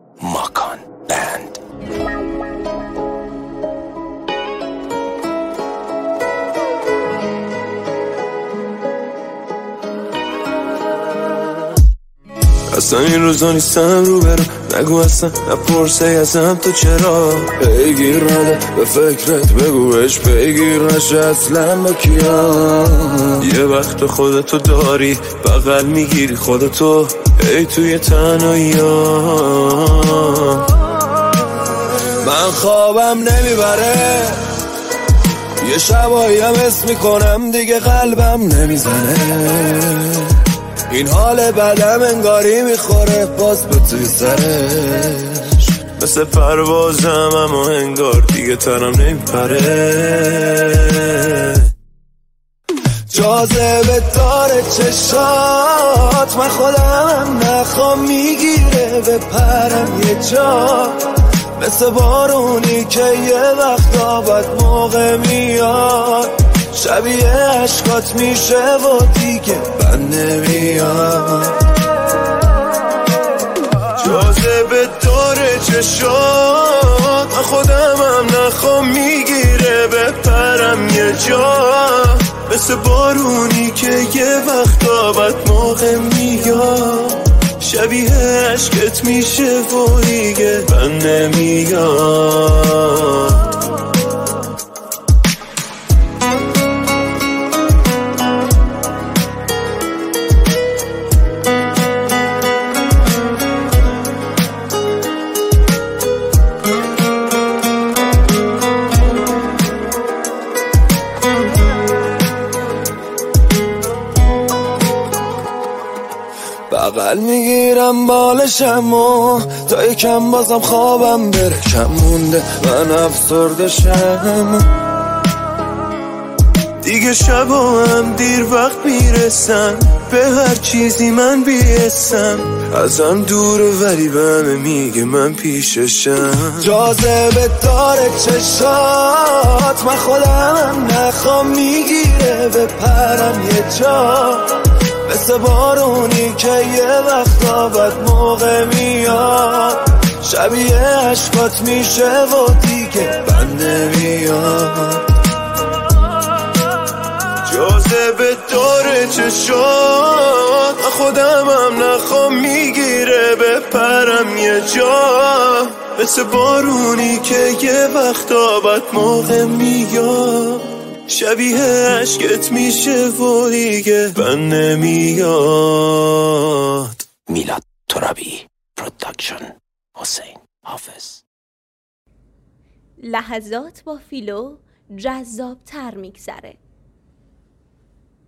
ماکان بند. اصلا این روزا نیستم رو برم، نگو اصلا نپرسه ازم تو چرا پیگیر نده به فکرت، بگوش پیگیر نشه اصلا با کیا. یه وقت خودتو داری بغل میگیری خودتو ای توی تنهایی ها. من خوابم نمیبره، یه شبایی هم حس میکنم دیگه قلبم نمیزنه. این حال بدم انگاری میخوره باز به توی سرش، مثل پروازم اما انگار دیگه تنم نمیپره. جاذبه داره چشات، من خودم نخوام میگیره به پرم یه جا، مثل بارونی که یه وقتا بد موقع میاد، شبیه عشقات میشه و دیگه بند نمیاد. جاذبه داره چشات، من خودمم نخوام میگیره به پرم یه جا، مثل بارونی که یه وقتا بد موقع میاد، شبیه عشقت میشه و دیگه بند نمیاد. بغل میگیرم بالشم و تا یکم بازم خوابم بره، کم مونده من افسردشم دیگه. شبا هم دیر وقت میرسم به هر چیزی من بیستم، ازم دوره ولی به همه میگه من پیششم. جاذبه داره چشات، من خودم نخوام میگیره به پرم یه جا، مثل بارونی که یه وقتا بد موقع میاد، شبیه عشقات میشه و دیگه بند نمیاد. جاذبه داره چشات، من خودمم نخوام میگیره به پرم یه جا، مثل بارونی که یه وقتا بد موقع میاد، شبیه عشقت میشه و دیگه بند نمیاد. میلاد ترابی پروداکشن، حسین حافظ. لحظات با فیلو جذاب تر میگذره.